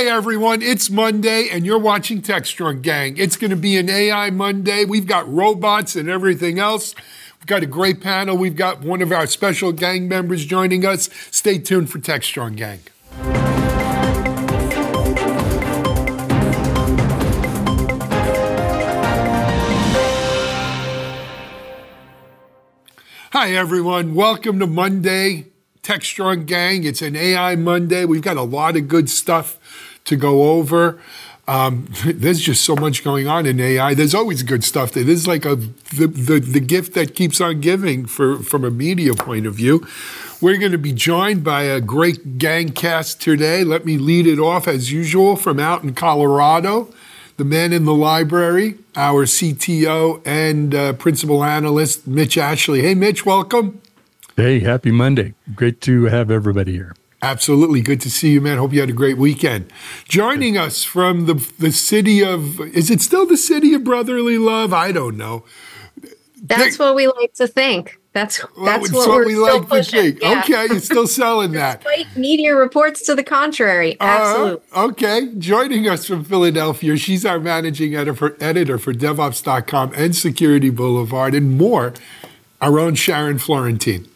Hey everyone, it's Monday and you're watching TechStrong Gang. It's going to be an AI Monday. We've got robots and everything else. We've got a great panel. We've got one of our special gang members joining us. Stay tuned for TechStrong Gang. Hi everyone, welcome to Monday. TechStrong Gang. It's an AI Monday. We've got a lot of good stuff to go over. There's just so much going on in AI. There's always good stuff. There's like the gift that keeps on giving from a media point of view. We're going to be joined by a great gang cast today. Let me lead it off as usual from out in Colorado. The man in the library, our CTO and principal analyst, Mitch Ashley. Hey, Mitch, welcome. Hey, happy Monday. Great to have everybody here. Absolutely. Good to see you, man. Hope you had a great weekend. Joining us from the city of, is it still the city of brotherly love? I don't know. That's what we like to think. That's what we like to think. Yeah. Okay, you're still selling that. Despite media reports to the contrary. Absolutely. Okay. Joining us from Philadelphia, she's our managing editor for DevOps.com and Security Boulevard and more, our own Sharon Florentine.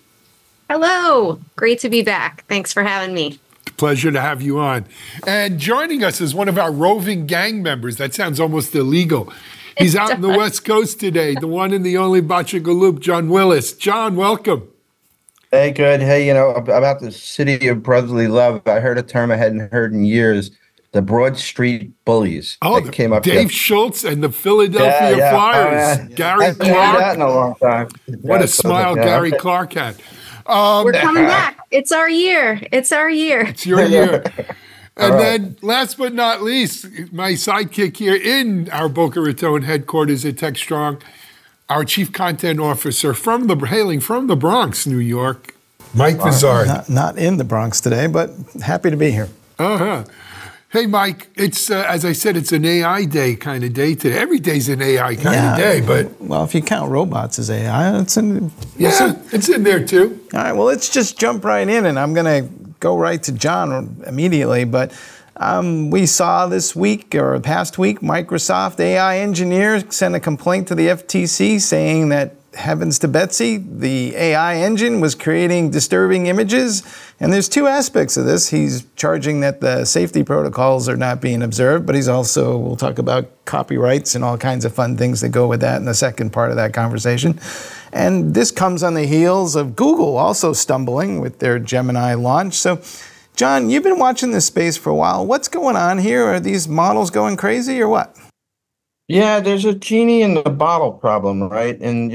Hello. Great to be back. Thanks for having me. Pleasure to have you on. And joining us is one of our roving gang members. That sounds almost illegal. He's out in the West Coast today, the one and the only Bachagaloop, John Willis. John, welcome. Hey, good. Hey, about the city of brotherly love, I heard a term I hadn't heard in years, the Broad Street Bullies. Oh, came up Dave Schultz and the Philadelphia Flyers. Gary Clark. I haven't that in a long time. What a smile Gary Clark had. We're coming back. It's our year. It's our year. It's your year. And then last but not least, my sidekick here in our Boca Raton headquarters at TechStrong, our chief content officer hailing from the Bronx, New York, Mike Vizard. Not in the Bronx today, but happy to be here. Uh-huh. Hey, Mike, it's, as I said, it's an AI day kind of day today. Every day's an AI kind of day, but... Well, if you count robots as AI, it's in... it's in there too. All right, well, let's just jump right in, and I'm going to go right to John immediately, but we saw this week, or past week, Microsoft AI engineers sent a complaint to the FTC saying that, heavens to Betsy, the AI engine was creating disturbing images. And there's two aspects of this. He's charging that the safety protocols are not being observed, but we'll talk about copyrights and all kinds of fun things that go with that in the second part of that conversation. And this comes on the heels of Google also stumbling with their Gemini launch. So, John, you've been watching this space for a while. What's going on here? Are these models going crazy or what? Yeah, there's a genie in the bottle problem, right? And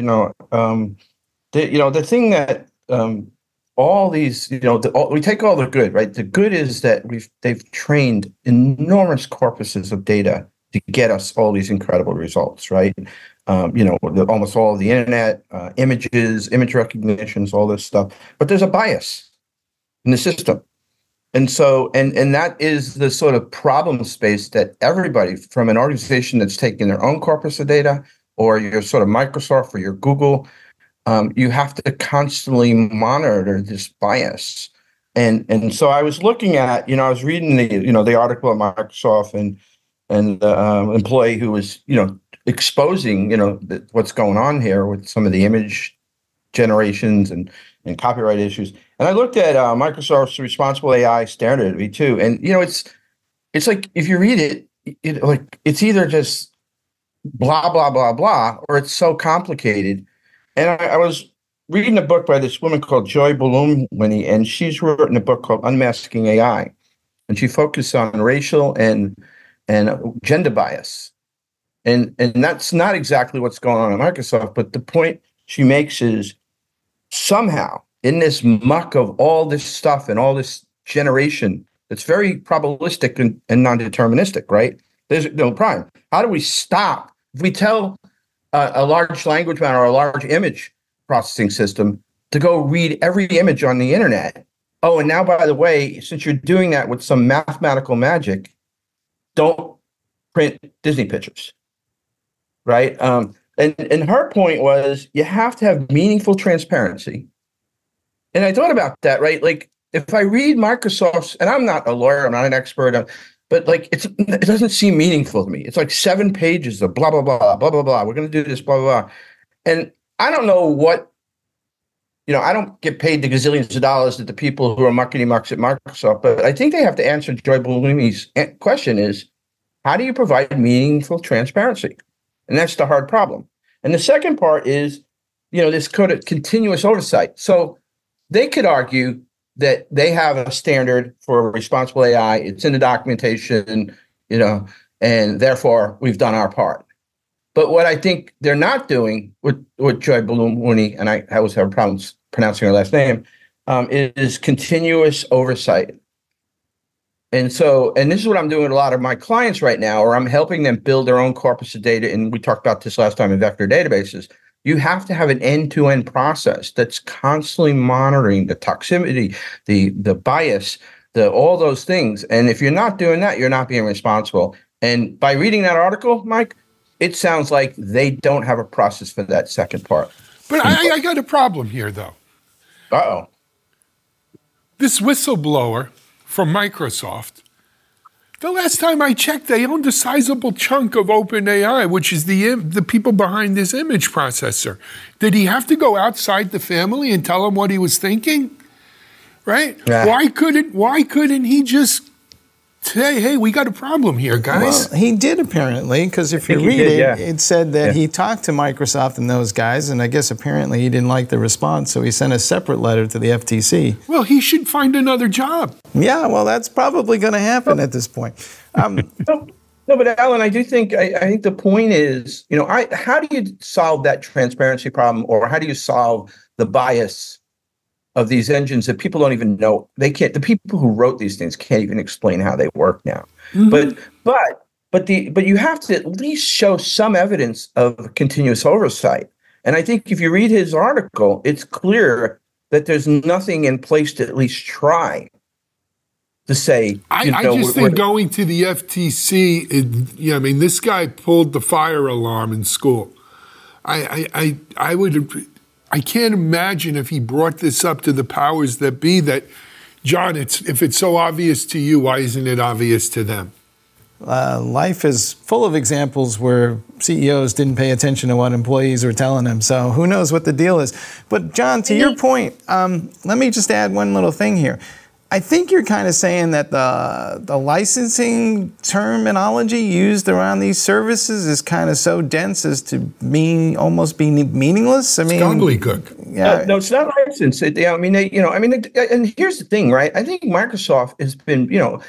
the thing that all these, we take all the good, right? The good is that they've trained enormous corpuses of data to get us all these incredible results, right? Almost all of the internet, images, image recognitions, all this stuff. But there's a bias in the system. And so, and that is the sort of problem space that everybody from an organization that's taking their own corpus of data, or your sort of Microsoft or your Google, you have to constantly monitor this bias. And so I was looking at, I was reading the article at Microsoft and the employee who was, exposing, what's going on here with some of the image generations and copyright issues. And I looked at Microsoft's Responsible AI Standard V2, and it's like if you read it, it's either just blah blah blah blah, or it's so complicated. And I was reading a book by this woman called Joy Buolamwini, and she's written a book called Unmasking AI, and she focused on racial and gender bias, and that's not exactly what's going on at Microsoft. But the point she makes is somehow, in this muck of all this stuff and all this generation that's very probabilistic and non-deterministic, right? There's no problem. How do we stop? If we tell a large language model or a large image processing system to go read every image on the internet, oh, and now, by the way, since you're doing that with some mathematical magic, don't print Disney pictures, right? And her point was you have to have meaningful transparency. And I thought about that, right? Like if I read Microsoft's, and I'm not a lawyer, I'm not an expert, but like it doesn't seem meaningful to me. It's like 7 pages of blah blah blah blah blah blah. We're going to do this blah blah blah, and I don't know what. I don't get paid the gazillions of dollars that the people who are muckety mucks at Microsoft, but I think they have to answer Joy Bulumi's question is, how do you provide meaningful transparency? And that's the hard problem. And the second part is, this kind of continuous oversight. So they could argue that they have a standard for responsible AI. It's in the documentation, and therefore we've done our part. But what I think they're not doing with Joy Bulumuni, and I always have problems pronouncing her last name, is continuous oversight. And this is what I'm doing with a lot of my clients right now, or I'm helping them build their own corpus of data. And we talked about this last time in vector databases. You have to have an end-to-end process that's constantly monitoring the toxicity, the bias, all those things. And if you're not doing that, you're not being responsible. And by reading that article, Mike, it sounds like they don't have a process for that second part. But I got a problem here, though. Uh-oh. This whistleblower from Microsoft, the last time I checked, they owned a sizable chunk of OpenAI, which is the people behind this image processor. Did he have to go outside the family and tell them what he was thinking? Right? Yeah. Why couldn't he just say, hey, we got a problem here, guys? Well, he did apparently, because if you read it, it said that he talked to Microsoft and those guys, and I guess apparently he didn't like the response, so he sent a separate letter to the FTC. Well, he should find another job. Yeah, well, that's probably going to happen at this point. No, but Alan, I do think I think the point is, how do you solve that transparency problem, or how do you solve the bias of these engines that people don't even know? They can't. The people who wrote these things can't even explain how they work now. Mm-hmm. But you have to at least show some evidence of continuous oversight. And I think if you read his article, it's clear that there's nothing in place to at least try to say. I just think going to the FTC. This guy pulled the fire alarm in school. I would. I can't imagine if he brought this up to the powers that be that, John, if it's so obvious to you, why isn't it obvious to them? Life is full of examples where CEOs didn't pay attention to what employees were telling them. So who knows what the deal is. But John, to your point, let me just add one little thing here. I think you're kind of saying that the licensing terminology used around these services is kind of so dense as to almost be meaningless. I mean, gobbledygook. Yeah, no, it's not licensed. And here's the thing, right? I think Microsoft has been,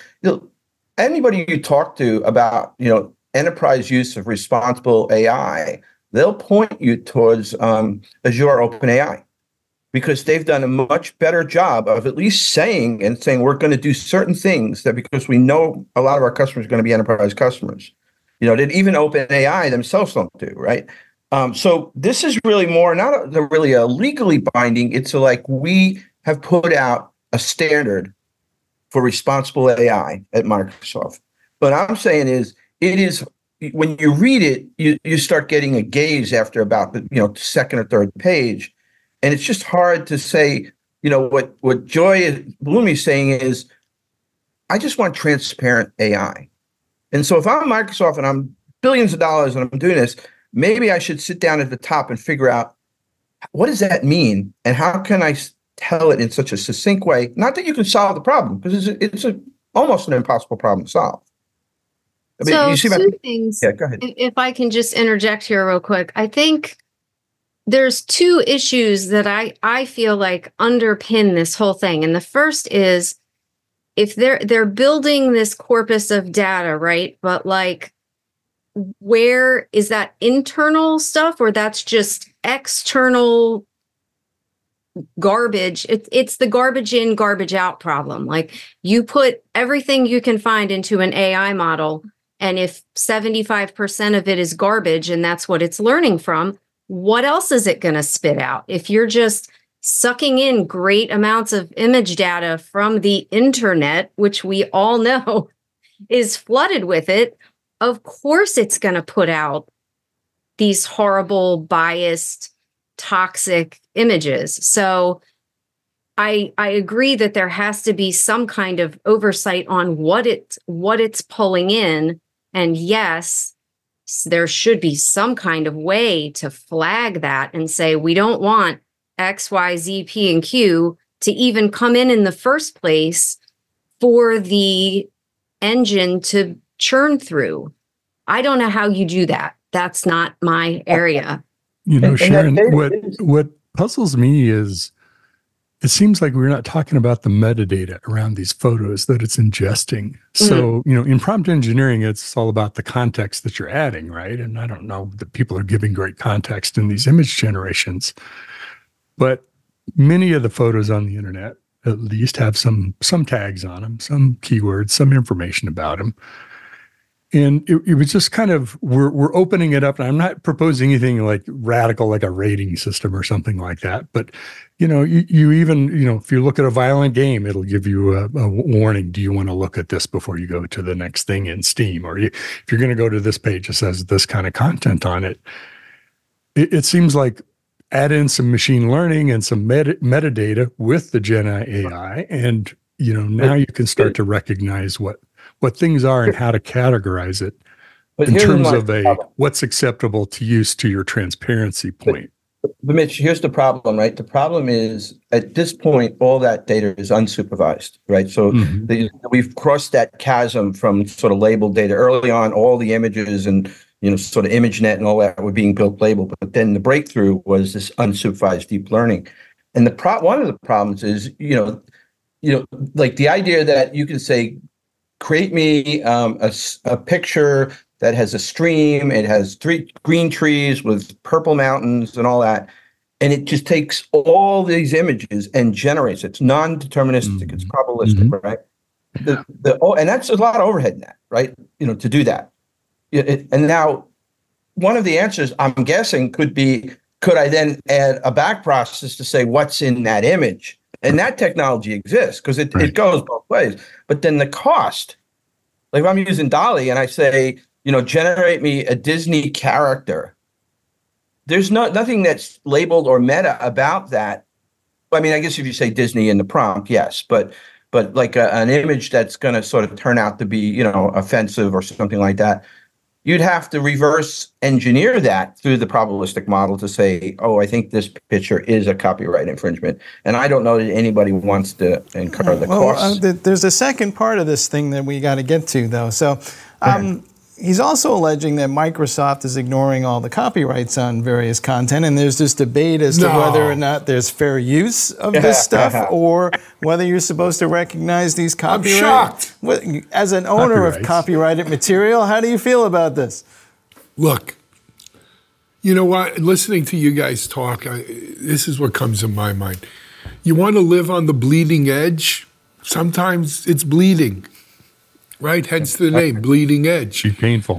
anybody you talk to about, enterprise use of responsible AI, they'll point you towards Azure OpenAI. Because they've done a much better job of at least saying we're going to do certain things that, because we know a lot of our customers are going to be enterprise customers, that even OpenAI themselves don't do, right? So this is really more not really a legally binding. It's we have put out a standard for responsible AI at Microsoft. What I'm saying is, it is when you read it, you start getting a gaze after about the second or third page. And it's just hard to say, what Joy Bulumi is saying is, I just want transparent AI. And so if I'm Microsoft and I'm billions of dollars and I'm doing this, maybe I should sit down at the top and figure out, what does that mean? And how can I tell it in such a succinct way? Not that you can solve the problem, because it's almost an impossible problem to solve. Two things. Yeah, go ahead. If I can just interject here real quick. I think there's two issues that I feel like underpin this whole thing. And the first is, if they're building this corpus of data, right? But where is that internal stuff, or that's just external garbage? It's the garbage in, garbage out problem. You put everything you can find into an AI model, and if 75% of it is garbage and that's what it's learning from, what else is it going to spit out? If you're just sucking in great amounts of image data from the internet, which we all know is flooded with it, of course it's going to put out these horrible, biased, toxic images. So I agree that there has to be some kind of oversight on what it's pulling in. And yes, there should be some kind of way to flag that and say, we don't want X, Y, Z, P, and Q to even come in the first place for the engine to churn through. I don't know how you do that. That's not my area. You know, Sharon, what puzzles me is it seems like we're not talking about the metadata around these photos that it's ingesting. So, you know, in prompt engineering, it's all about the context that you're adding, right? And I don't know that people are giving great context in these image generations, but many of the photos on the internet at least have some tags on them, some keywords, some information about them. And it was just kind of, we're opening it up, and I'm not proposing anything like radical, like a rating system or something like that. But, you know, you even, you know, if you look at a violent game, it'll give you a warning. Do you want to look at this before you go to the next thing in Steam? Or if you're going to go to this page that says this kind of content on it, it seems like add in some machine learning and some metadata with the Gen AI, and, you know, now you can start to recognize what things are and how to categorize it in terms of what's acceptable to use to your transparency point. But Mitch, here's the problem, right? The problem is at this point, all that data is unsupervised, right? So we've crossed that chasm from sort of labeled data early on. All the images and, you know, sort of ImageNet and all that were being built labeled. But then the breakthrough was this unsupervised deep learning. And one of the problems is, you know, like the idea that you can say, create me a picture that has a stream, it has 3 green trees with purple mountains and all that, and it just takes all these images and generates it. It's non-deterministic, it's probabilistic, right? And that's a lot of overhead in that, right? You know, to do that. And now, one of the answers I'm guessing could be, could I then add a back process to say what's in that image? And that technology exists because it goes both ways. But then the cost, like if I'm using DALL-E and I say, you know, generate me a Disney character, there's nothing that's labeled or meta about that. I mean, I guess if you say Disney in the prompt, yes, but like an image that's going to sort of turn out to be, you know, offensive or something like that, you'd have to reverse engineer that through the probabilistic model to say, oh, I think this picture is a copyright infringement. And I don't know that anybody wants to incur the costs. There's a second part of this thing that we got to get to, though. So he's also alleging that Microsoft is ignoring all the copyrights on various content, and there's this debate as to whether or not there's fair use of this stuff or whether you're supposed to recognize these copyrights. I'm shocked. As an owner of copyrighted material, how do you feel about this? Look, you know what? Listening to you guys talk, this is what comes in my mind. You want to live on the bleeding edge? Sometimes it's bleeding. Right, hence the name, bleeding edge. Be painful.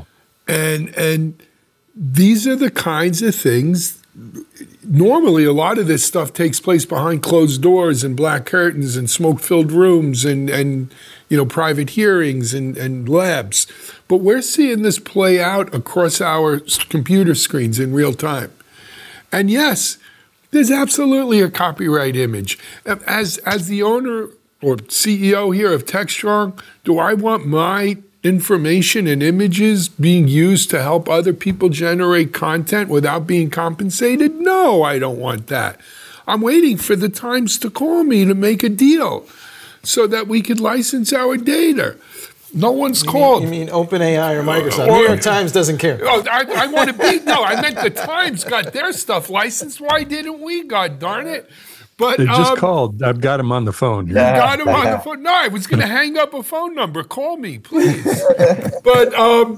And these are the kinds of things. Normally, a lot of this stuff takes place behind closed doors and black curtains and smoke-filled rooms and you know, private hearings and labs. But we're seeing this play out across our computer screens in real time. And yes, there's absolutely a copyright image. As the owner or CEO here of TechStrong, do I want my information and images being used to help other people generate content without being compensated? No, I don't want that. I'm waiting for the Times to call me to make a deal so that we could license our data. No one's called. You mean OpenAI or Microsoft? New York Times doesn't care. Oh, I want to be. No, I meant the Times got their stuff licensed. Why didn't we? God darn it. But they just called. I've got him on the phone. You got him on the phone? No, I was going to hang up a phone number. Call me, please. But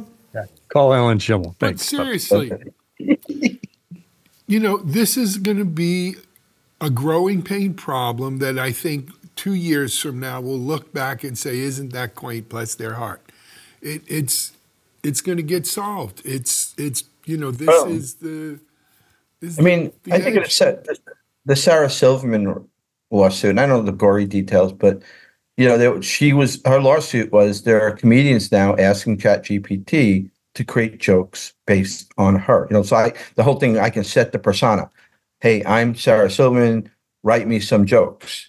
call Alan Schimmel. But Thanks. seriously, you know, this is going to be a growing pain problem that I think 2 years from now we'll look back and say, "Isn't that quaint?" Bless their heart. It's going to get solved. It's you know, this is the. I mean, I think it's the Sarah Silverman lawsuit, and I don't know the gory details, but you know, her lawsuit was there are comedians now asking ChatGPT to create jokes based on her. You know, so the whole thing, I can set the persona. Hey, I'm Sarah Silverman. Write me some jokes,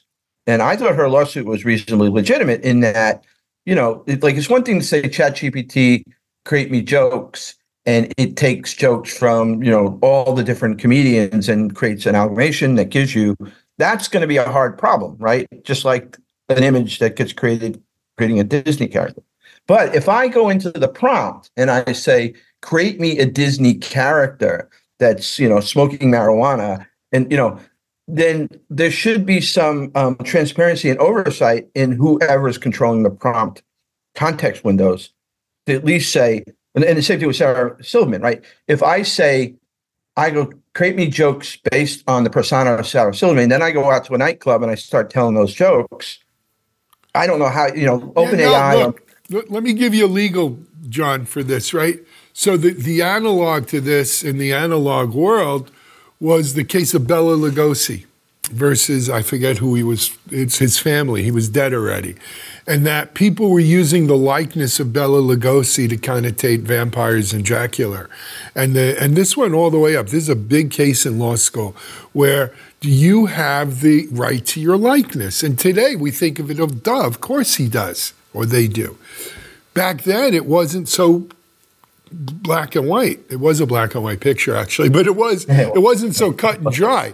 And I thought her lawsuit was reasonably legitimate in that, it's one thing to say ChatGPT, create me jokes, and it takes jokes from, all the different comedians and creates an amalgamation that gives you, that's going to be a hard problem, right? Just like an image that gets creating a Disney character. But if I go into the prompt and I say, create me a Disney character that's, smoking marijuana, and, then there should be some transparency and oversight in whoever is controlling the prompt context windows to at least say, and the same thing with Sarah Silverman, right? If I say, I go create me jokes based on the persona of Sarah Silverman, then I go out to a nightclub and I start telling those jokes. I don't know how, OpenAI. Let me give you a legal, John, for this, right? So the analog to this in the analog world was the case of Bela Lugosi versus, I forget who he was, it's his family. He was dead already. And that people were using the likeness of Bela Lugosi to connotate vampires and Dracula. And this went all the way up. This is a big case in law school where do you have the right to your likeness? And today we think of it of course he does, or they do. Back then it wasn't so black and white. It was a black and white picture actually, but it wasn't so cut and dry.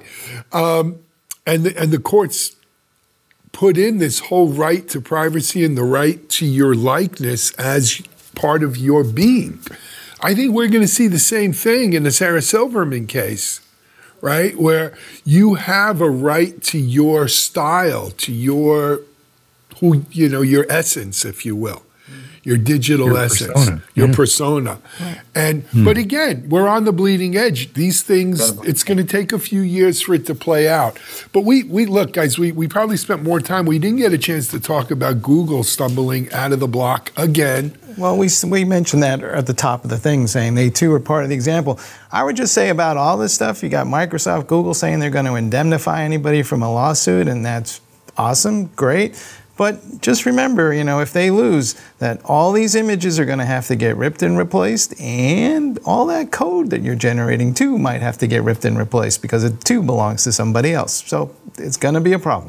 And the courts put in this whole right to privacy and the right to your likeness as part of your being. I think we're going to see the same thing in the Sarah Silverman case, right? Where you have a right to your style, to your essence, if you will. Your digital essence, your persona. Right. But again, we're on the bleeding edge. These things, it's going to take a few years for it to play out. But we look, guys, we probably spent more time. We didn't get a chance to talk about Google stumbling out of the block again. Well, we mentioned that at the top of the thing, saying they too are part of the example. I would just say about all this stuff, you got Microsoft, Google saying they're going to indemnify anybody from a lawsuit, and that's awesome, great. But just remember, if they lose, that all these images are going to have to get ripped and replaced, and all that code that you're generating too might have to get ripped and replaced because it too belongs to somebody else. So it's going to be a problem.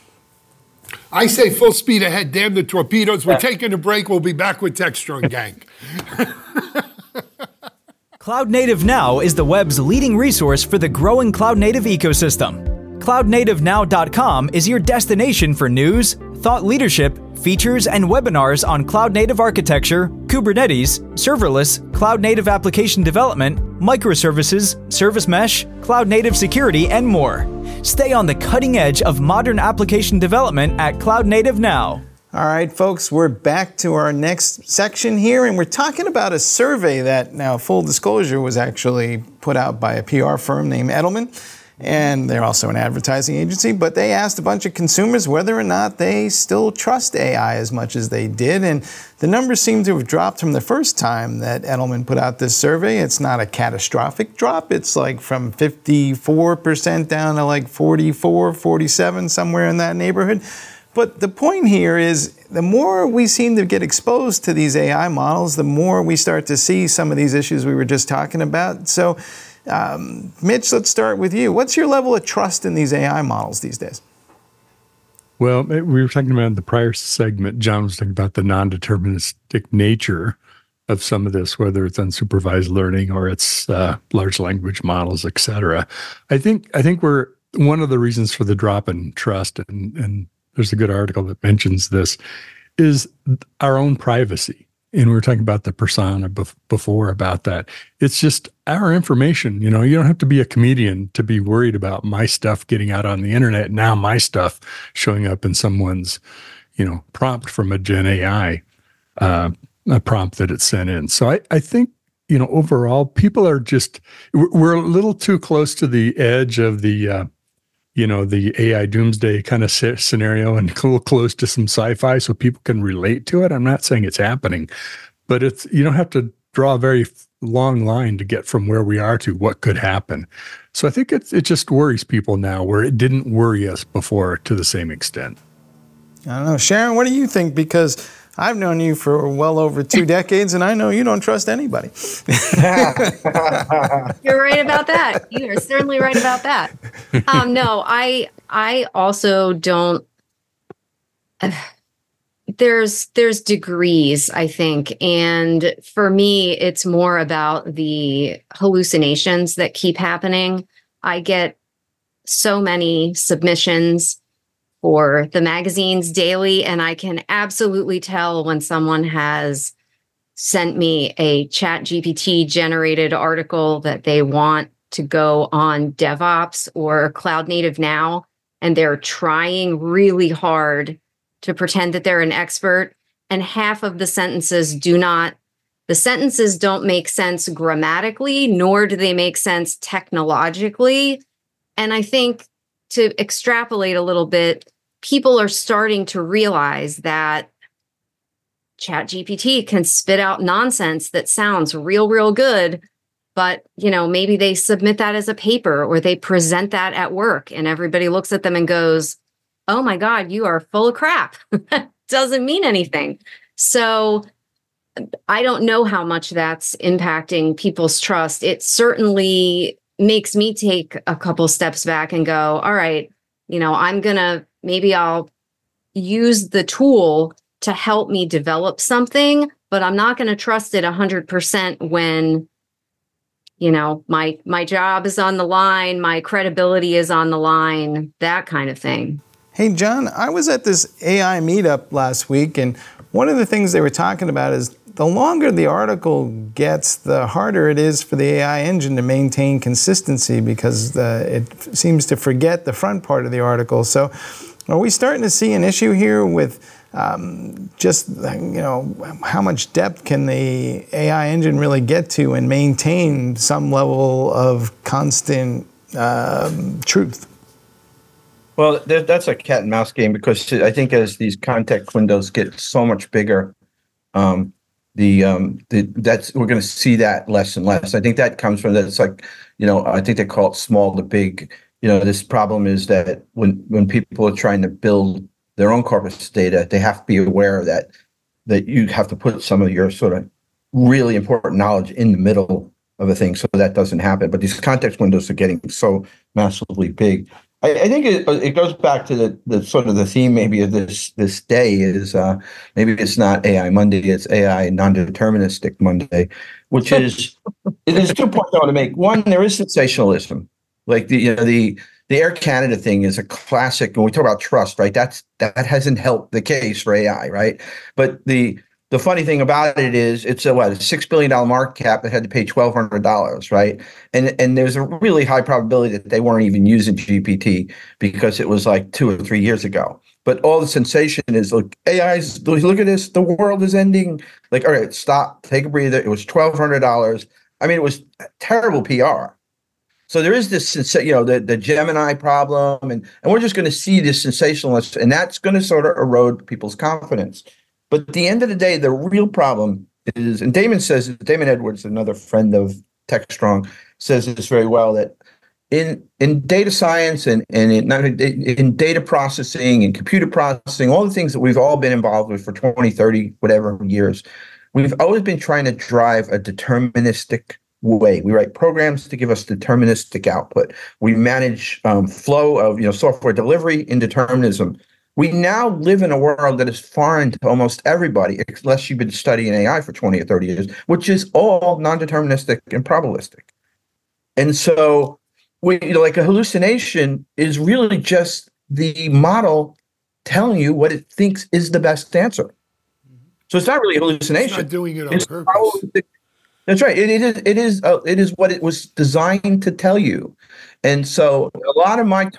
I say full speed ahead, damn the torpedoes. We're taking a break. We'll be back with TechStrong Gang. Cloud Native Now is the web's leading resource for the growing cloud native ecosystem. CloudNativeNow.com is your destination for news, thought leadership, features, and webinars on cloud-native architecture, Kubernetes, serverless, cloud-native application development, microservices, service mesh, cloud-native security, and more. Stay on the cutting edge of modern application development at Cloud Native Now. All right, folks, we're back to our next section here, and we're talking about a survey that, now full disclosure, was actually put out by a PR firm named Edelman. And they're also an advertising agency, but they asked a bunch of consumers whether or not they still trust AI as much as they did. And the numbers seem to have dropped from the first time that Edelman put out this survey. It's not a catastrophic drop. It's like from 54% down to like 44, 47, somewhere in that neighborhood. But the point here is the more we seem to get exposed to these AI models, the more we start to see some of these issues we were just talking about. So Mitch, let's start with you. What's your level of trust in these AI models these days? Well, we were talking about in the prior segment, John was talking about the non-deterministic nature of some of this, whether it's unsupervised learning or it's large language models, et cetera. I think we're one of the reasons for the drop in trust, and there's a good article that mentions this, is our own privacy. And we were talking about the persona before about that. It's just our information. You don't have to be a comedian to be worried about my stuff getting out on the internet. Now my stuff showing up in someone's, prompt from a Gen AI, a prompt that it's sent in. So I think, overall, people are we're a little too close to the edge of the AI doomsday kind of scenario and a little close to some sci-fi so people can relate to it. I'm not saying it's happening, but you don't have to draw a very long line to get from where we are to what could happen. So I think it just worries people now where it didn't worry us before to the same extent. I don't know. Sharon, what do you think? Because I've known you for well over 2 decades, and I know you don't trust anybody. You're right about that. You are certainly right about that. No, I also don't there's degrees, I think. And for me, it's more about the hallucinations that keep happening. I get so many submissions for the magazines daily, and I can absolutely tell when someone has sent me a ChatGPT generated article that they want to go on DevOps or Cloud Native Now, and they're trying really hard to pretend that they're an expert, and half of the sentences don't make sense grammatically, nor do they make sense technologically. And I think, to extrapolate a little bit, people are starting to realize that ChatGPT can spit out nonsense that sounds real good, but maybe they submit that as a paper or they present that at work, and everybody looks at them and goes, "Oh my God, you are full of crap." That doesn't mean anything. So I don't know how much that's impacting people's trust. It certainly makes me take a couple steps back and go, all right, maybe I'll use the tool to help me develop something, but I'm not going to trust it 100% when, my job is on the line, my credibility is on the line, that kind of thing. Hey, John, I was at this AI meetup last week, and one of the things they were talking about is the longer the article gets, the harder it is for the AI engine to maintain consistency because it seems to forget the front part of the article. So are we starting to see an issue here with how much depth can the AI engine really get to and maintain some level of constant truth? Well, that's a cat and mouse game, because I think as these context windows get so much bigger, we're going to see that less and less. I think that comes from that. It's like, I think they call it small to big. This problem is that when people are trying to build their own corpus data, they have to be aware that you have to put some of your sort of really important knowledge in the middle of a thing, so that doesn't happen. But these context windows are getting so massively big. I think it goes back to the sort of the theme maybe of this day is maybe it's not AI Monday, it's AI non-deterministic Monday, which is there's 2 points I want to make. One, there is sensationalism, like the Air Canada thing is a classic. When we talk about trust, right? That hasn't helped the case for AI, right? But the funny thing about it is it's a $6 billion market cap that had to pay $1,200, right? And there's a really high probability that they weren't even using GPT because it was like 2 or 3 years ago. But all the sensation is, look, AI's, look at this, the world is ending. Like, all right, stop, take a breather. It was $1,200. I mean, it was terrible PR. So there is this, the Gemini problem, and we're just going to see this sensationalist, and that's going to sort of erode people's confidence. But at the end of the day, the real problem is, and Damon Edwards, another friend of TechStrong, says this very well, that in data science and in data processing and computer processing, all the things that we've all been involved with for 20, 30, whatever years, we've always been trying to drive a deterministic way. We write programs to give us deterministic output. We manage flow of software delivery in determinism. We now live in a world that is foreign to almost everybody, unless you've been studying AI for 20 or 30 years, which is all non-deterministic and probabilistic. And so, like a hallucination is really just the model telling you what it thinks is the best answer. So it's not really a hallucination. It's not doing it on purpose. That's right. It is what it was designed to tell you. And so a lot of my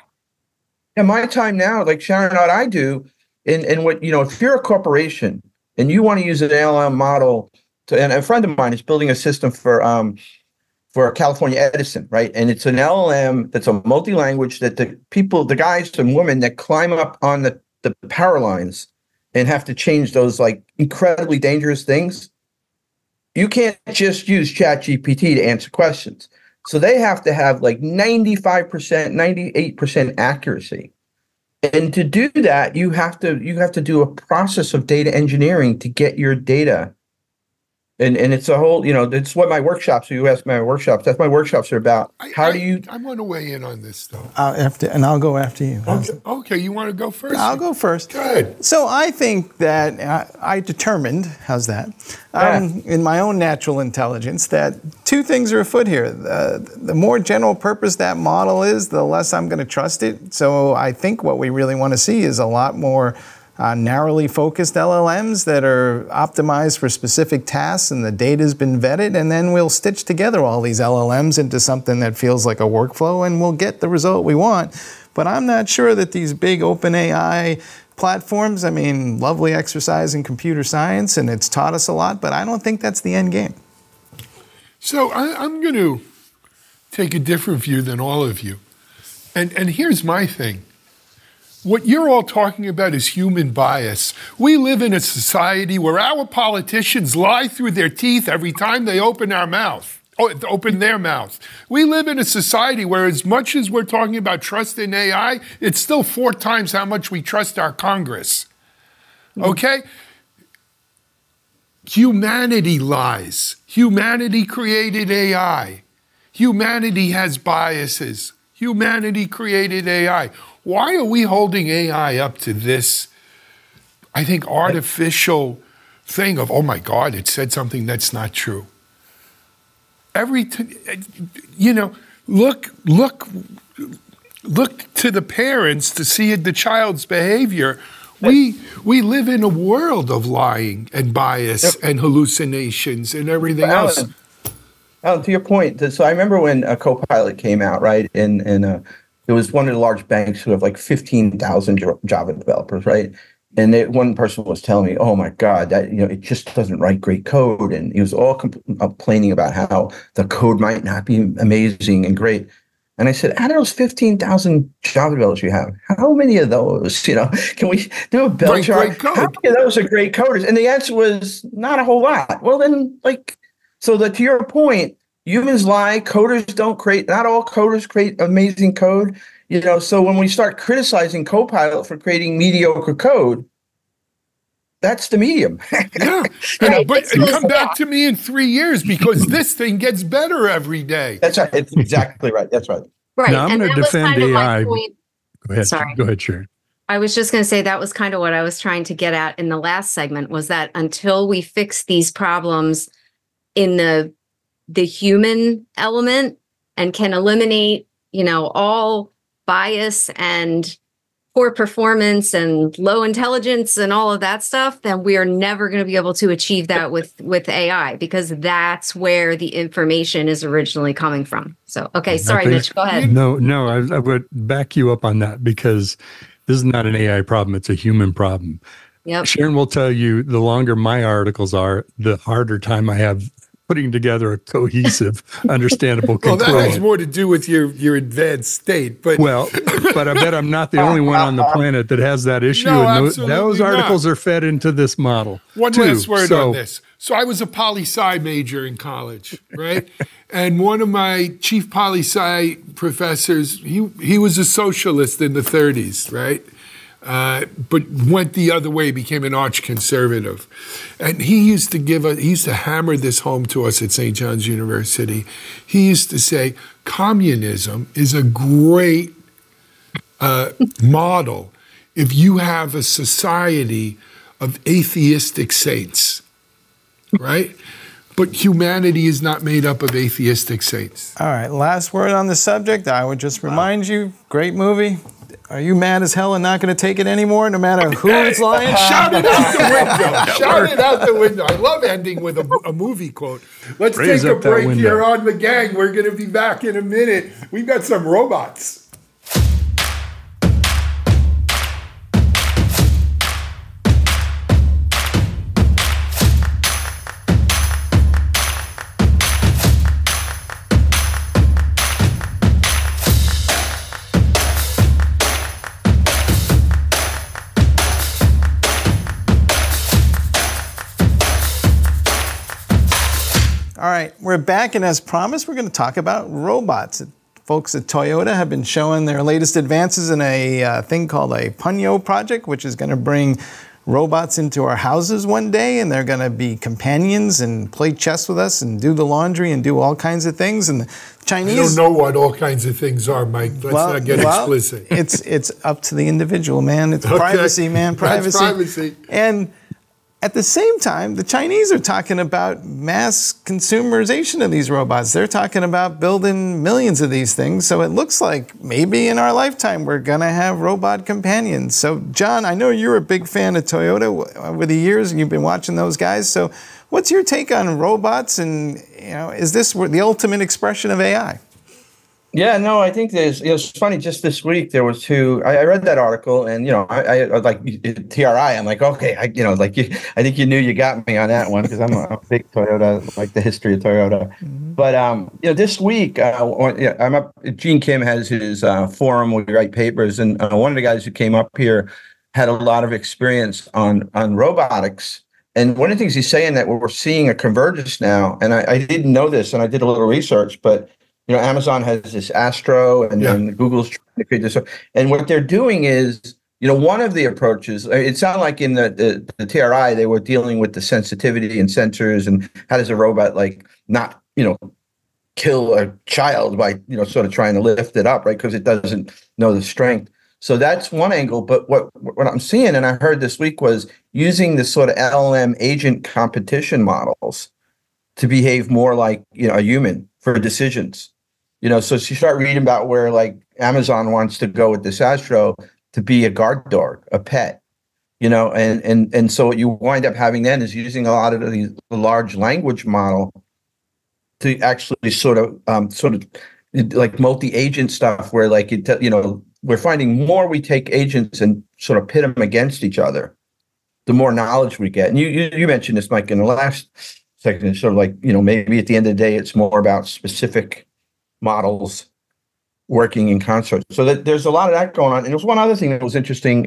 time now, like Sharon, what I do, and what, if you're a corporation and you want to use an LLM model and a friend of mine is building a system for California Edison, right? And it's an LLM that's a multi-language that the guys and women that climb up on the power lines and have to change those like incredibly dangerous things, you can't just use ChatGPT to answer questions. So they have to have like 95%, 98% accuracy. And to do that, you have to do a process of data engineering to get your data And it's a whole, it's what my workshops, you asked my workshops, that's my workshops are about. I want to weigh in on this, though. I'll go after you. Okay, you want to go first? I'll go first. Good. So I think that I determined, how's that, in my own natural intelligence, that two things are afoot here. The more general purpose that model is, the less I'm going to trust it. So I think what we really want to see is a lot more narrowly focused LLMs that are optimized for specific tasks and the data's been vetted, and then we'll stitch together all these LLMs into something that feels like a workflow and we'll get the result we want. But I'm not sure that these big OpenAI platforms, lovely exercise in computer science and it's taught us a lot, but I don't think that's the end game. So I'm going to take a different view than all of you. And here's my thing. What you're all talking about is human bias. We live in a society where our politicians lie through their teeth every time they open their mouth. We live in a society where as much as we're talking about trust in AI, it's still 4 times how much we trust our Congress. Okay? Humanity lies. Humanity created AI. Humanity has biases. Humanity created AI. Why are we holding AI up to this, I think, artificial thing of, oh my God, it said something that's not true? Look to the parents to see the child's behavior. We live in a world of lying and bias and hallucinations and everything else. Alan, to your point, so I remember when Copilot came out, right? And it was one of the large banks who have like 15,000 Java developers, right? And one person was telling me, "Oh my God, that it just doesn't write great code," and he was all complaining about how the code might not be amazing and great. And I said, "Out of those 15,000 Java developers you have, how many of those, can we do a bell chart? How many of those are great coders?" And the answer was not a whole lot. Well, then, so that to your point. Humans lie, coders don't create, not all coders create amazing code, so when we start criticizing Copilot for creating mediocre code, that's the medium. But come back to me in 3 years because this thing gets better every day. That's right. It's exactly right. That's right. Right. Now I'm going to defend AI. Go ahead. Sorry. Go ahead, Sharon. I was just going to say that was kind of what I was trying to get at in the last segment, was that until we fix these problems in the human element and can eliminate, all bias and poor performance and low intelligence and all of that stuff, then we are never going to be able to achieve that with AI, because that's where the information is originally coming from. So, okay, sorry, Mitch, go ahead. No, I would back you up on that, because this is not an AI problem. It's a human problem. Yep. Sharon will tell you the longer my articles are, the harder time I have putting together a cohesive, understandable conclusion. Well, that has more to do with your advanced state. But I bet I'm not the only one on the planet that has that issue. No, and absolutely those articles are fed into this model. One last word on this. So I was a poli-sci major in college, right? And one of my chief poli-sci professors, he was a socialist in the 30s, right? But went the other way, became an arch conservative. And he used to hammer this home to us at St. John's University. He used to say, communism is a great model if you have a society of atheistic saints, right? But humanity is not made up of atheistic saints. All right, last word on the subject. I would just remind you, great movie. Are you mad as hell and not going to take it anymore, no matter who is lying? Shout it out the window. Shout it out the window. I love ending with a movie quote. Let's take a break here on The Gang. We're going to be back in a minute. We've got some robots. All right, we're back, and as promised, we're going to talk about robots. Folks at Toyota have been showing their latest advances in a thing called a Punyo project, which is going to bring robots into our houses one day, and they're going to be companions and play chess with us and do the laundry and do all kinds of things. And the Chinese... I don't know what all kinds of things are, Mike. Let's not get explicit. It's up to the individual, man. It's privacy, man. Privacy. That's privacy. And at the same time, the Chinese are talking about mass consumerization of these robots. They're talking about building millions of these things. So it looks like maybe in our lifetime we're going to have robot companions. So, John, I know you're a big fan of Toyota over the years, and you've been watching those guys. So what's your take on robots? And, is this the ultimate expression of AI? Yeah, no, I think it's funny. Just this week, there was I read that article, and I like TRI. I'm like, okay, I think you knew you got me on that one, because I'm a big Toyota, like the history of Toyota. Mm-hmm. But this week, I'm up. Gene Kim has his forum where we write papers, and one of the guys who came up here had a lot of experience on robotics. And one of the things he's saying that we're seeing a convergence now, and I didn't know this, and I did a little research, but Amazon has this Astro, and then Google's trying to create this. And what they're doing is, one of the approaches, it sounded like in the TRI, they were dealing with the sensitivity and sensors, and how does a robot not, kill a child by, sort of trying to lift it up, right? Because it doesn't know the strength. So that's one angle. But what I'm seeing, and I heard this week, was using the sort of LLM agent competition models to behave more like, a human for decisions. So you start reading about where Amazon wants to go with this Astro to be a guard dog, a pet, and so what you wind up having then is using a lot of the large language model to actually sort of like multi-agent stuff where we're finding more we take agents and sort of pit them against each other, the more knowledge we get. And you mentioned this, Mike, in the last second. It's sort of maybe at the end of the day, it's more about specific models working in concert. So that there's a lot of that going on. And there was one other thing that was interesting.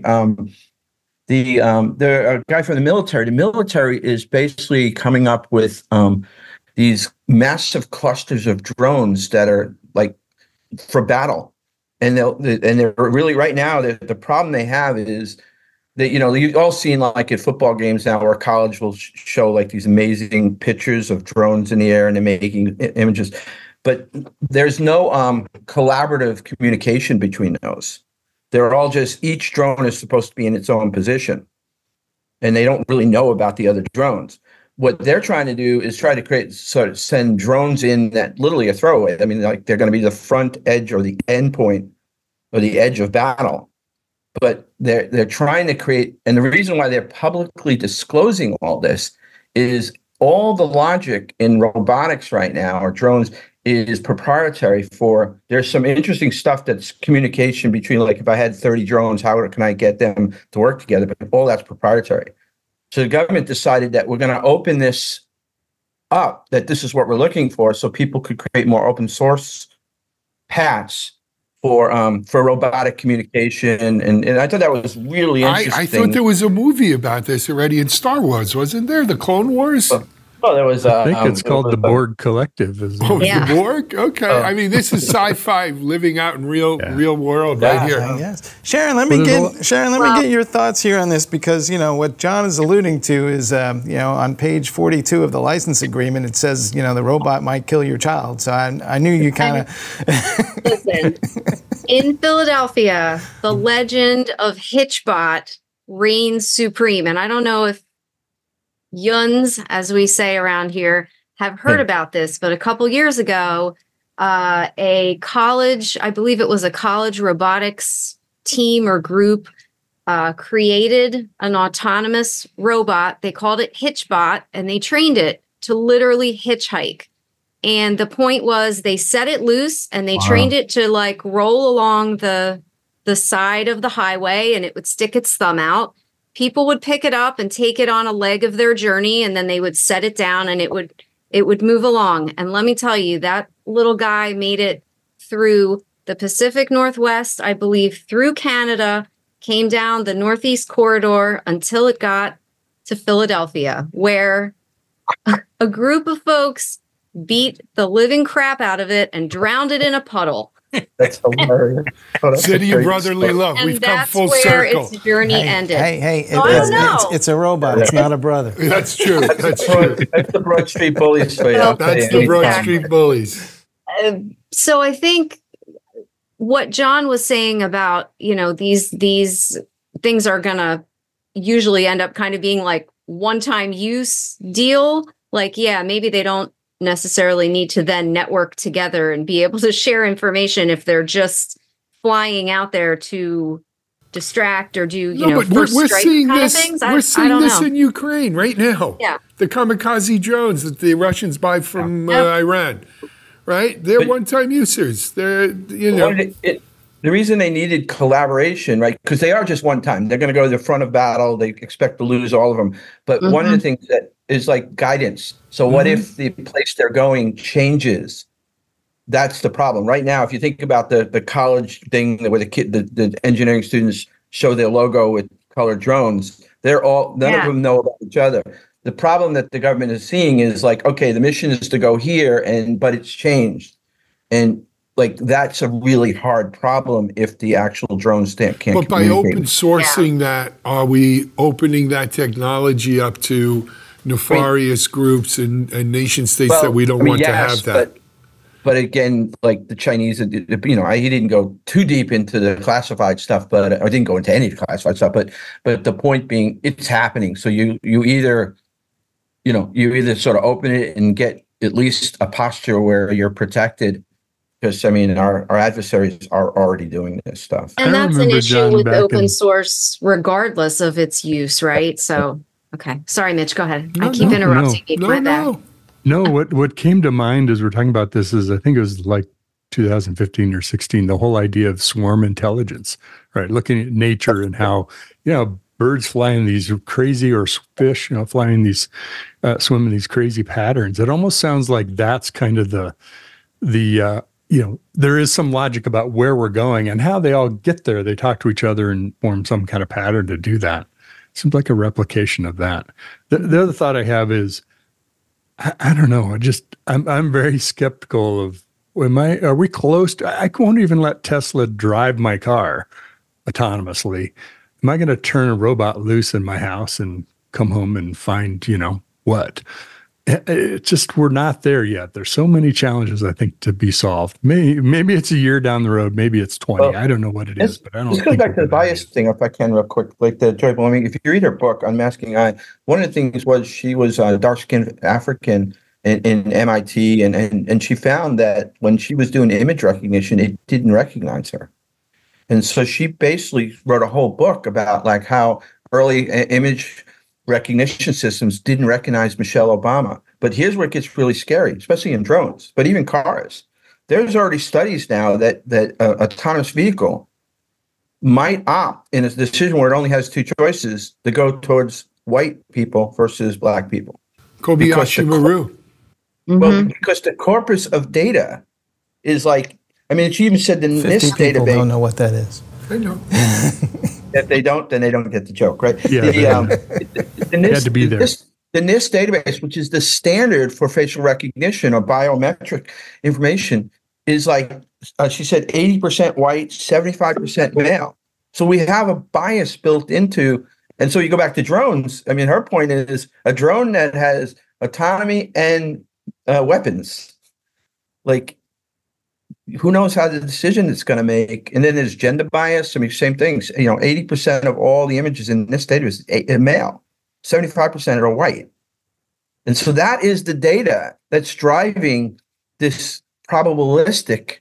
The guy from the military. The military is basically coming up with these massive clusters of drones that are for battle, and they're really right now. The problem they have is that you've all seen at football games now where college will show these amazing pictures of drones in the air and they're making images. But there's no collaborative communication between those. They're all just, each drone is supposed to be in its own position, and they don't really know about the other drones. What they're trying to do is try to send drones in that literally a throwaway. I mean, they're going to be the front edge or the end point or the edge of battle. But they're trying to create, and the reason why they're publicly disclosing all this is all the logic in robotics right now, or drones, is proprietary. There's some interesting stuff that's communication between, if I had 30 drones, how can I get them to work together? But all that's proprietary. So the government decided that we're going to open this up, that this is what we're looking for, so people could create more open source paths for robotic communication. And I thought that was really interesting. I thought there was a movie about this already in Star Wars, wasn't there? The Clone Wars? Well, there was. I think it's called the Borg Collective. The Borg? Okay. I mean, this is sci-fi living out in real world right here. Yes. Sharon, let me get your thoughts here on this, because what John is alluding to is on page 42 of the license agreement, it says the robot might kill your child. So I knew you kind of. Listen, in Philadelphia, the legend of Hitchbot reigns supreme, and I don't know if Yuns, as we say around here, have heard about this, but a couple years ago, a college, I believe it was a college robotics team or group, created an autonomous robot. They called it Hitchbot, and they trained it to literally hitchhike. And the point was they set it loose and they trained it to roll along the side of the highway, and it would stick its thumb out. People would pick it up and take it on a leg of their journey, and then they would set it down and it would move along. And let me tell you, that little guy made it through the Pacific Northwest, I believe, through Canada, came down the Northeast corridor until it got to Philadelphia, where a group of folks beat the living crap out of it and drowned it in a puddle. That's hilarious. Oh, that's City a of great brotherly story. love. And We've come that's full where circle. its journey ended. Hey, So I don't know. it's a robot. It's not a brother. That's true. That's true. That's the Broad Street Bullies for you. I'll tell That's you the Broad anytime. Street Bullies. So I think what John was saying about, these things are going to usually end up kind of being like one-time use deal. Like, yeah, maybe they don't necessarily need to then network together and be able to share information if they're just flying out there to distract or do, but first we're strike seeing kind this. of things. We're seeing don't this know. in Ukraine right now. Yeah. The kamikaze drones that the Russians buy from Yep. Iran, right? They're But- one-time users. They're The reason they needed collaboration, right? Because they are just one time. They're going to go to the front of battle. They expect to lose all of them. But one of the things that is like guidance. So what if the place they're going changes? That's the problem. Right now, if you think about the college thing where the engineering students show their logo with colored drones, none of them know about each other. The problem that the government is seeing is like, okay, the mission is to go here, but it's changed. And like that's a really hard problem if the actual drones can't But by communicate. open sourcing that, are we opening that technology up to nefarious groups and nation states that we don't want to have that? But again, like the Chinese, he didn't go too deep into the classified stuff, I didn't go into any classified stuff. But the point being, it's happening. So you either sort of open it and get at least a posture where you're protected. Because, our adversaries are already doing this stuff. And that's an remember, issue John, with back open in- source, regardless of its use, right? So, okay. Sorry, Mitch, go ahead. I No, keep no, interrupting you. My bad. No. No, what came to mind as we're talking about this is I think it was like 2015 or 16, the whole idea of swarm intelligence, right? Looking at nature and how, birds fly in these crazy, or fish, flying these, swim in these crazy patterns. It almost sounds like that's kind of the there is some logic about where we're going and how they all get there. They talk to each other and form some kind of pattern to do that. Seems like a replication of that. The other thought I have is, I don't know. I'm very skeptical of, are we close to, I won't even let Tesla drive my car autonomously. Am I going to turn a robot loose in my house and come home and find, what? It just, we're not there yet. There's so many challenges, I think, to be solved. Maybe it's a year down the road. Maybe it's 20. Well, I don't know what it is, but I don't This goes back to the bias thing, if I can, real quick. Like the Joy Blooming, if you read her book, Unmasking AI, one of the things was she was a dark-skinned African in MIT, and she found that when she was doing image recognition, it didn't recognize her. And so she basically wrote a whole book about like how early image recognition systems didn't recognize Michelle Obama. But here's where it gets really scary, especially in drones, but even cars. There's already studies now that autonomous vehicle might opt in a decision where it only has two choices to go towards white people versus black people. Kobayashi Maru. Well, because the corpus of data is like, she even said in 50 this people database. don't know what that is. I know. If they don't, then they don't get the joke, right? Yeah, had to be there. The NIST database, which is the standard for facial recognition or biometric information, is like, she said, 80% white, 75% male. So we have a bias built into, and so you go back to drones. Her point is a drone that has autonomy and weapons. Like, who knows how the decision it's going to make? And then there's gender bias. Same things. 80% of all the images in this data is male. 75% are white. And so that is the data that's driving this probabilistic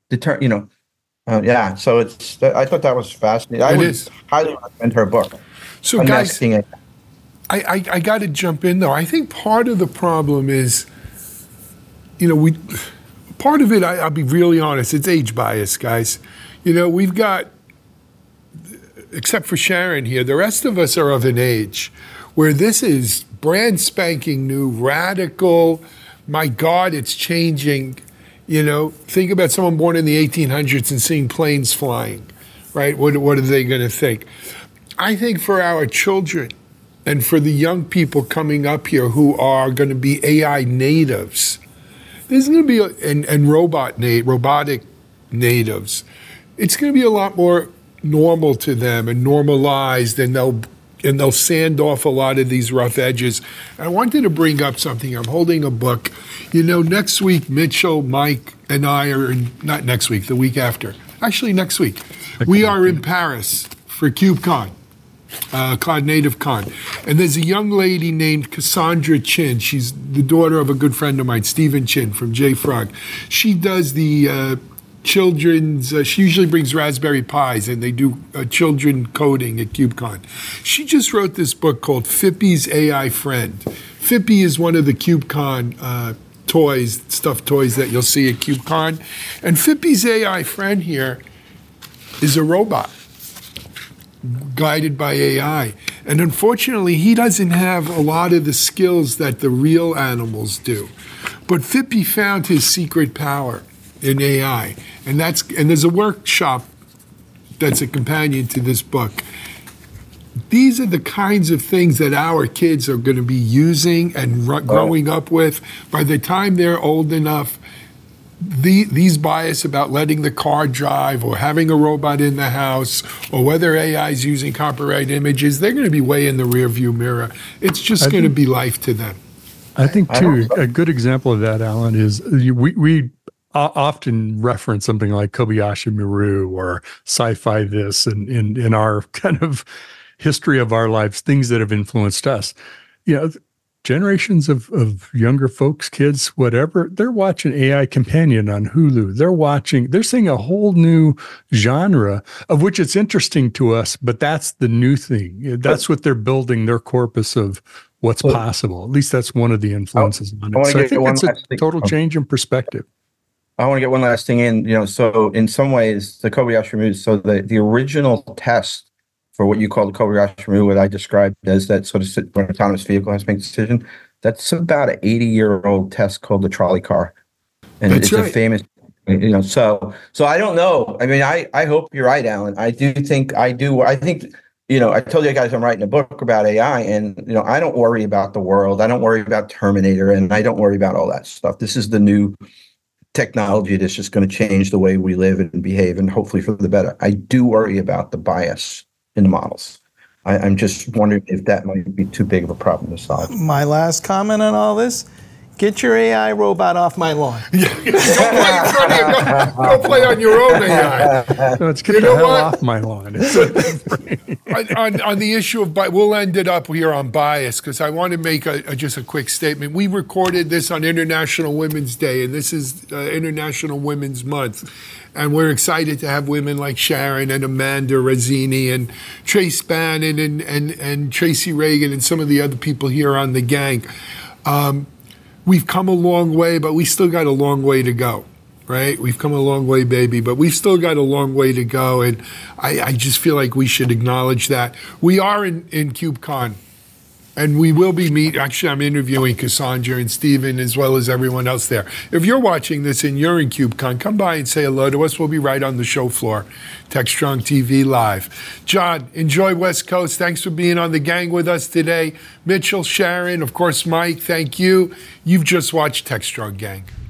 so it's, I thought that was fascinating. I would highly recommend her book. So guys, I got to jump in though. I think part of the problem is, part of it, I'll be really honest, it's age bias, guys. We've got, except for Sharon here, the rest of us are of an age where this is brand spanking new, radical, my God, it's changing. Think about someone born in the 1800s and seeing planes flying, right? What are they going to think? I think for our children and for the young people coming up here who are going to be AI natives, there's going to be robotic natives, it's going to be a lot more normal to them and normalized, and they'll sand off a lot of these rough edges. I wanted to bring up something. I'm holding a book. Next week, Mitchell, Mike, and I are not next week, the week after. Actually, next week. We are in Paris for KubeCon, Cloud Native Con. And there's a young lady named Cassandra Chin. She's the daughter of a good friend of mine, Stephen Chin from JFrog. She does the children's, she usually brings Raspberry Pis, and they do children coding at KubeCon. She just wrote this book called Phippy's AI Friend. Phippy is one of the KubeCon stuffed toys that you'll see at KubeCon. And Phippy's AI Friend here is a robot guided by AI. And unfortunately, he doesn't have a lot of the skills that the real animals do. But Phippy found his secret power in AI. And there's a workshop that's a companion to this book. These are the kinds of things that our kids are going to be using and growing up with. By the time they're old enough, these bias about letting the car drive or having a robot in the house or whether AI is using copyright images, they're going to be way in the rearview mirror. It's just going to be life to them. I think, too, a good example of that, Alan, is we often reference something like Kobayashi Maru or sci-fi this in our kind of history of our lives, things that have influenced us. Generations of younger folks, kids, whatever, they're watching AI Companion on Hulu. They're seeing a whole new genre of which it's interesting to us, but that's the new thing. That's what they're building their corpus of what's possible. At least that's one of the influences on it. So I think it's a total change in perspective. I want to get one last thing in. So in some ways, the Kobayashi Maru, so the original test for what you call the Kobayashi Maru, what I described as that sort of when an autonomous vehicle has to make a decision, that's about an 80-year-old test called the trolley car. And that's it's a famous, so I don't know. I mean, I hope you're right, Alan. I think, I told you guys I'm writing a book about AI, and, I don't worry about the world. I don't worry about Terminator, and I don't worry about all that stuff. This is the new technology that's just going to change the way we live and behave, and hopefully for the better. I do worry about the bias in the models. I'm just wondering if that might be too big of a problem to solve. My last comment on all this, get your AI robot off my lawn. Don't play on your own AI. No, it's get the hell off my lawn. On the issue of bias, we'll end it up here on bias, because I want to make just a quick statement. We recorded this on International Women's Day, and this is International Women's Month. And we're excited to have women like Sharon and Amanda Razzini and Trace Bannon and Tracy Reagan and some of the other people here on the gang. We've come a long way, but we still got a long way to go, right? We've come a long way, baby, but we've still got a long way to go. And I just feel like we should acknowledge that. We are in KubeCon. And we will be actually, I'm interviewing Cassandra and Stephen as well as everyone else there. If you're watching this and you're in KubeCon, come by and say hello to us. We'll be right on the show floor. TechStrong TV Live. John, enjoy West Coast. Thanks for being on the gang with us today. Mitchell, Sharon, of course, Mike, thank you. You've just watched TechStrong Gang.